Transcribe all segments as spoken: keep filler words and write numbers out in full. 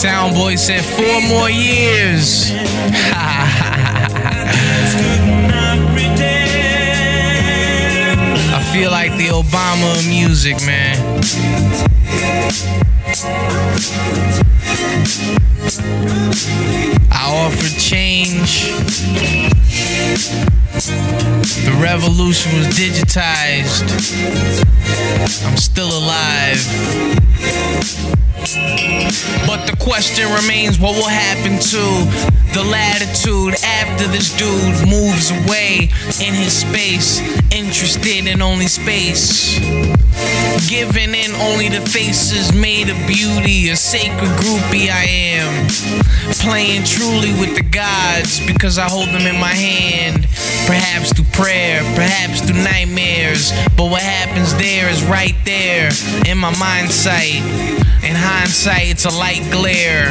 Soundboy said four more years. I feel like the Obama of music, man. I offered change. The revolution was digitized. I'm still alive. But the question remains, what will happen to the latitude after this dude moves away in his space, interested in only space, giving in only the faces made of beauty, a sacred groupie I am, playing truly with the gods because I hold them in my hand, perhaps through prayer, perhaps through nightmares, but what happens there is right there in my mind sight. In hindsight, it's a light glare.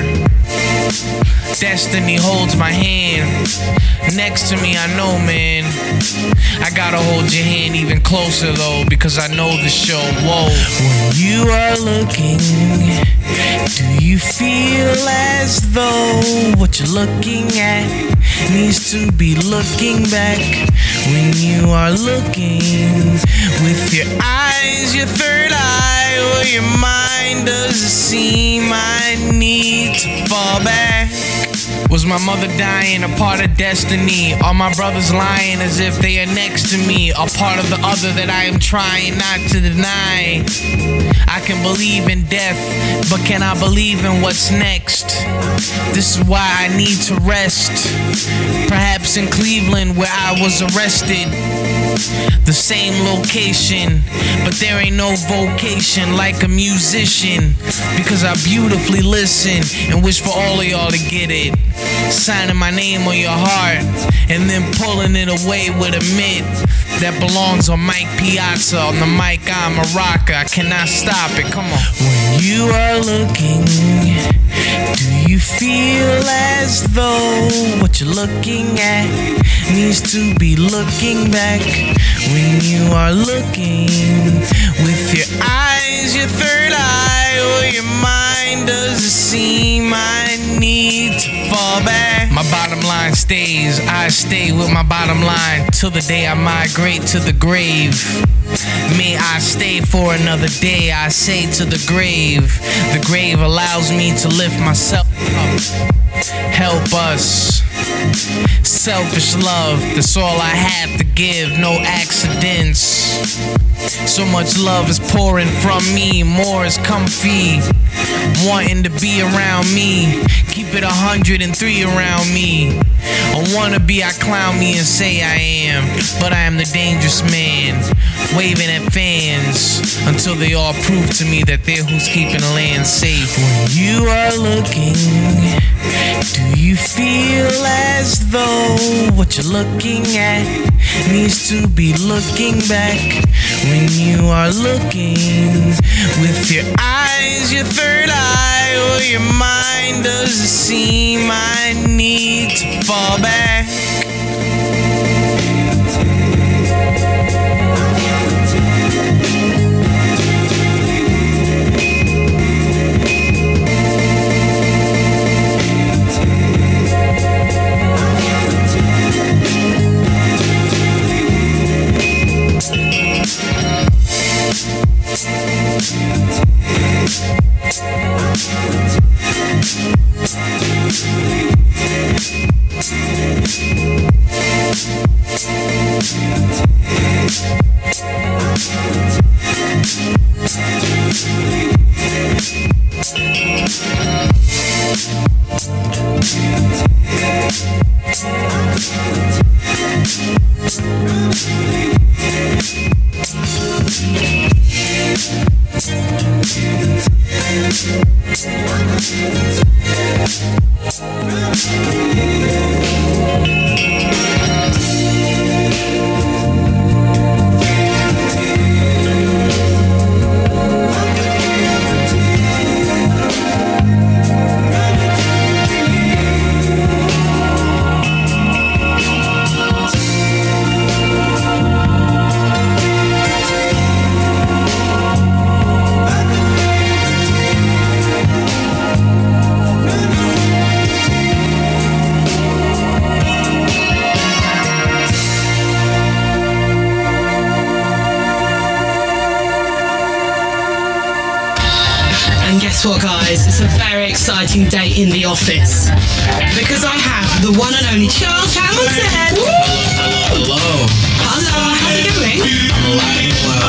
Destiny holds my hand. Next to me, I know, man. I gotta hold your hand even closer, though, because I know the show. Whoa. When you are looking, do you feel as though what you're looking at needs to be looking back? When you are looking with your eyes, your third eye, or your mind, does it seem I need to fall back? Was my mother dying a part of destiny? Are my brothers lying as if they are next to me? A part of the other that I am trying not to deny? I can believe in death, but can I believe in what's next? This is why I need to rest. Perhaps in Cleveland where I was arrested. The same location, but there ain't no vocation like a musician, because I beautifully listen and wish for all of y'all to get it. Signing my name on your heart and then pulling it away with a mitt that belongs on Mike Piazza. On the mic, I'm a rocker. I cannot stop it. Come on. When you are looking, do you feel as though what you're looking at needs to be looking back? When you are looking with your eyes, your third eye, or your mind, does it seem I need to fall back? My bottom line stays. I stay with my bottom line till the day I migrate to the grave. May I stay for another day, I say to the grave. The grave allows me to lift myself up. Help us. Selfish love, that's all I have to give. No accidents. So much love is pouring from me. More is comfy, wanting to be around me. Keep it a hundred and three around me. A wannabe, I clown me and say I am, but I am the dangerous man, waving at fans until they all prove to me that they're who's keeping the land safe. When you are looking, do you feel as though what you're looking at needs to be looking back? When you are looking with your eyes, your third eye, or your mind, does it seem I need to fall back? And guess what, guys? It's a very exciting day in the office because I have the one and only Charles Hamilton. Hello, hello, hello. Hello, how's it going? I'm alive and well.